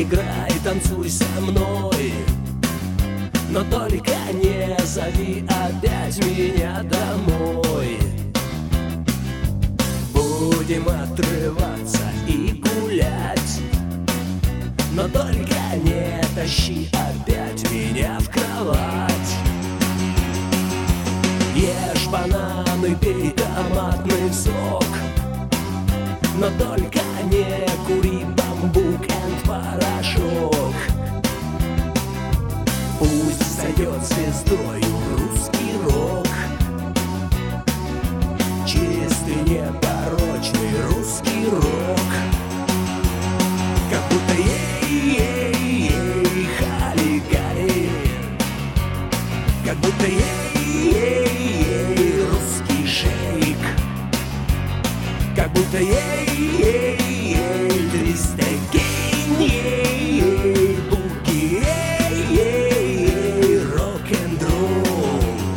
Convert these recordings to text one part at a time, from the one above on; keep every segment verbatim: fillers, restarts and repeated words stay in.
играй, танцуй со мной, но только не зови опять меня домой. Будем отрываться и гулять, но только не тащи опять меня в кровать. Ешь бананы, пей томатный сок, но только не кури бамбук энд порошок. Пусть сойдет звездою русский рок, чистый, непорочный русский рок. Как будто ей-ей-ей, хали-гали, как будто ей-ей-ей, русский шейк, как будто ей-ей-ей, триста гейн, ей-ей, буги, ей-ей-ей, рок-н-ролл.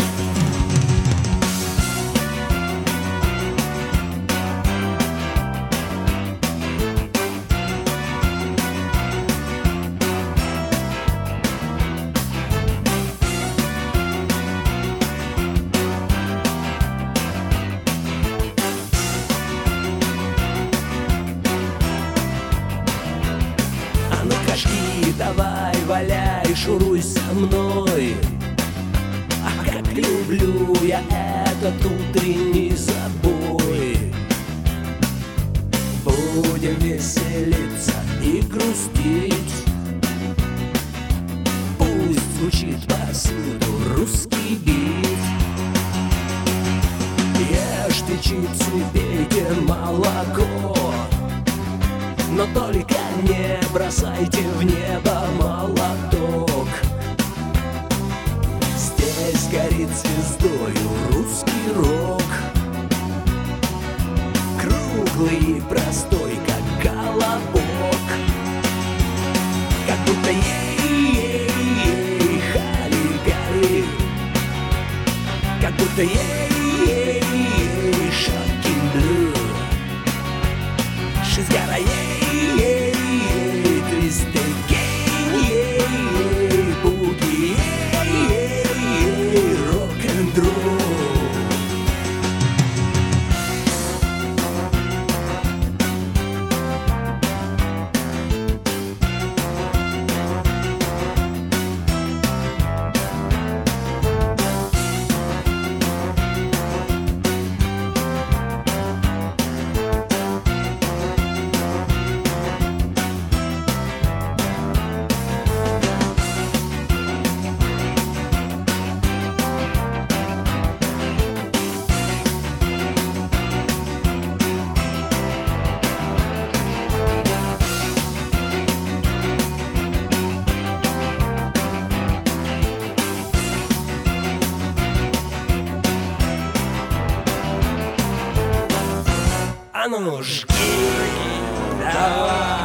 Давай, валяй, шуруй со мной. Ах, как люблю я этот утренний забой. Будем веселиться и грустить, пусть звучит повсюду русский бит. Ешьте чипсы, пейте молоко, но только не бросайте в небо молоток. Здесь горит звездою русский рок, круглый и простой, как колобок. Как будто ей-ей-ей, хали-гали, как будто ей-ей-ей, shocking blue. She's got a ей-ей-ей, twisted game, ей-ей, буги, ей-ей-ей, рок-н-ролл. А ну жги, давай.